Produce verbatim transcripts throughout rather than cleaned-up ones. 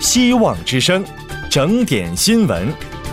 希望之声，整点新闻。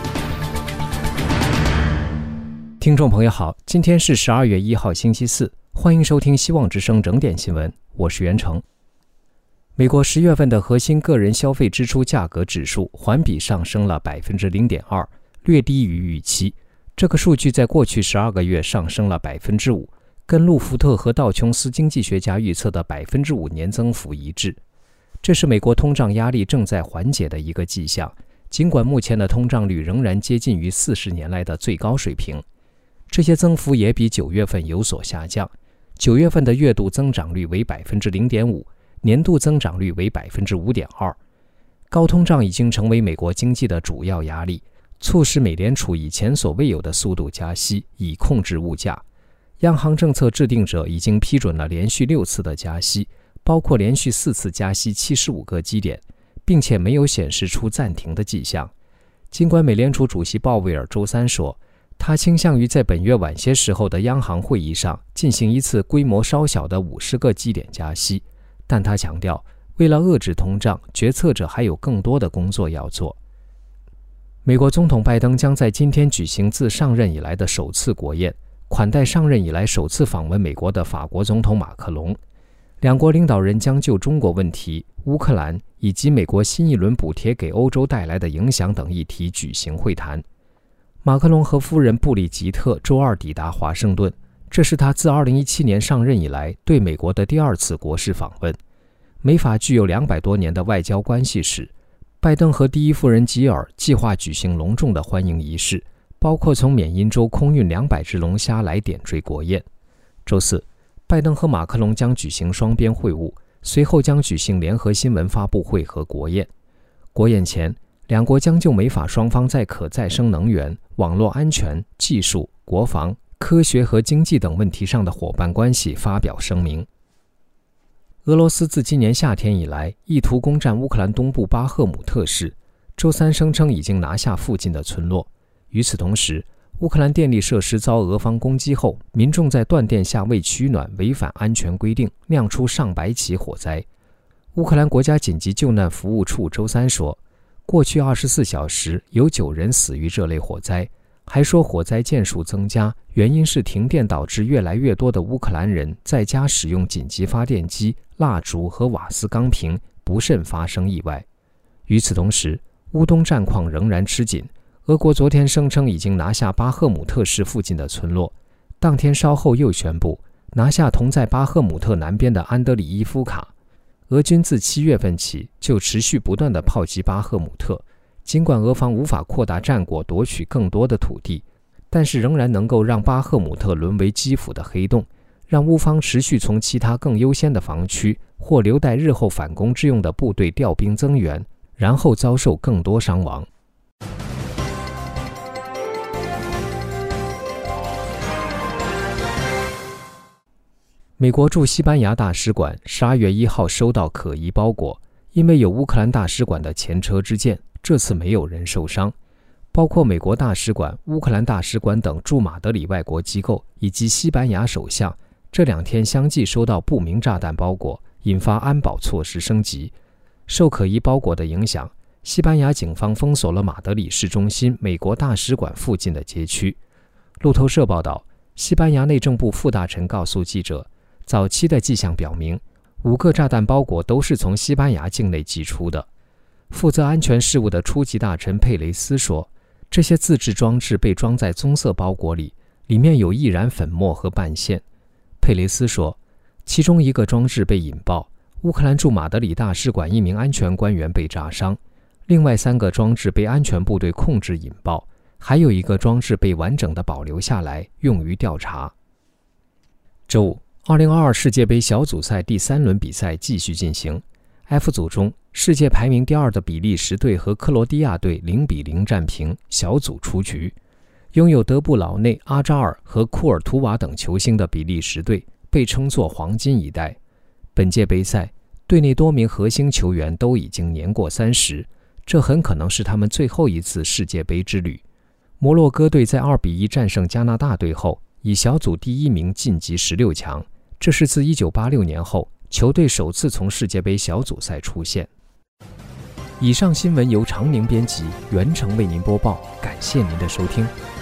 听众朋友好，今天是十二月一号星期四，欢迎收听希望之声整点新闻，我是袁成。美国十月份的核心个人消费支出价格指数环比上升了 百分之零点二， 略低于预期。这个数据在过去十二个月上升了 百分之五， 跟路福特和道琼斯经济学家预测的 百分之五 年增幅一致。这是美国通胀压力正在缓解的一个迹象，尽管目前的通胀率仍然接近于四十年来的最高水平。这些增幅也比九月份有所下降，九月份的月度增长率为 百分之零点五， 年度增长率为 百分之五点二。 高通胀已经成为美国经济的主要压力，促使美联储以前所未有的速度加息，以控制物价。央行政策制定者已经批准了连续六次的加息，包括连续四次加息七十五个基点，并且没有显示出暂停的迹象。尽管美联储主席鲍威尔周三说，他倾向于在本月晚些时候的央行会议上进行一次规模稍小的五十个基点加息，但他强调，为了遏制通胀，决策者还有更多的工作要做。美国总统拜登将在今天举行自上任以来的首次国宴，款待上任以来首次访问美国的法国总统马克龙。两国领导人将就中国问题、乌克兰以及美国新一轮补贴给欧洲带来的影响等议题举行会谈。马克龙和夫人布里吉特周二抵达华盛顿，这是他自二零一七年上任以来对美国的第二次国事访问。美法具有两百多年的外交关系史，拜登和第一夫人吉尔计划举行隆重的欢迎仪式，包括从缅因州空运两百只龙虾来点缀国宴。周四，拜登和马克龙将举行双边会晤，随后将举行联合新闻发布会和国宴。国宴前，两国将就美法双方在可再生能源、网络安全、技术、国防、科学和经济等问题上的伙伴关系发表声明。俄罗斯自今年夏天以来意图攻占乌克兰东部巴赫姆特市，周三声称已经拿下附近的村落。与此同时，乌克兰电力设施遭俄方攻击后，民众在断电下为取暖违反安全规定，酿出上百起火灾。乌克兰国家紧急救难服务处周三说，过去二十四小时有九人死于这类火灾，还说火灾件数增加，原因是停电导致越来越多的乌克兰人在家使用紧急发电机、蜡烛和瓦斯钢瓶，不慎发生意外。与此同时，乌东战况仍然吃紧，俄国昨天声称已经拿下巴赫姆特市附近的村落，当天稍后又宣布拿下同在巴赫姆特南边的安德里伊夫卡。俄军自七月份起就持续不断地炮击巴赫姆特，尽管俄方无法扩大战果夺取更多的土地，但是仍然能够让巴赫姆特沦为基辅的黑洞，让乌方持续从其他更优先的防区或留待日后反攻之用的部队调兵增援，然后遭受更多伤亡。美国驻西班牙大使馆十二月一号收到可疑包裹，因为有乌克兰大使馆的前车之鉴，这次没有人受伤。包括美国大使馆、乌克兰大使馆等驻马德里外国机构以及西班牙首相，这两天相继收到不明炸弹包裹，引发安保措施升级。受可疑包裹的影响，西班牙警方封锁了马德里市中心美国大使馆附近的街区。路透社报道，西班牙内政部副大臣告诉记者，早期的迹象表明，五个炸弹包裹都是从西班牙境内寄出的。负责安全事务的初级大臣佩雷斯说，这些自制装置被装在棕色包裹里，里面有易燃粉末和半线。佩雷斯说，其中一个装置被引爆，乌克兰驻马德里大使馆一名安全官员被炸伤，另外三个装置被安全部队控制引爆，还有一个装置被完整的保留下来，用于调查。周五，二零二二世界杯小组赛第三轮比赛继续进行。F 组中，世界排名第二的比利时队和克罗地亚队零比零战平，小组出局。拥有德布劳内、阿扎尔和库尔图瓦等球星的比利时队被称作黄金一代。本届杯赛，队内多名核心球员都已经年过三十，这很可能是他们最后一次世界杯之旅。摩洛哥队在二比一战胜加拿大队后，以小组第一名晋级十六强，这是自一九八六年后球队首次从世界杯小组赛出现。 以上新闻由长宁编辑，袁成为您播报，感谢您的收听。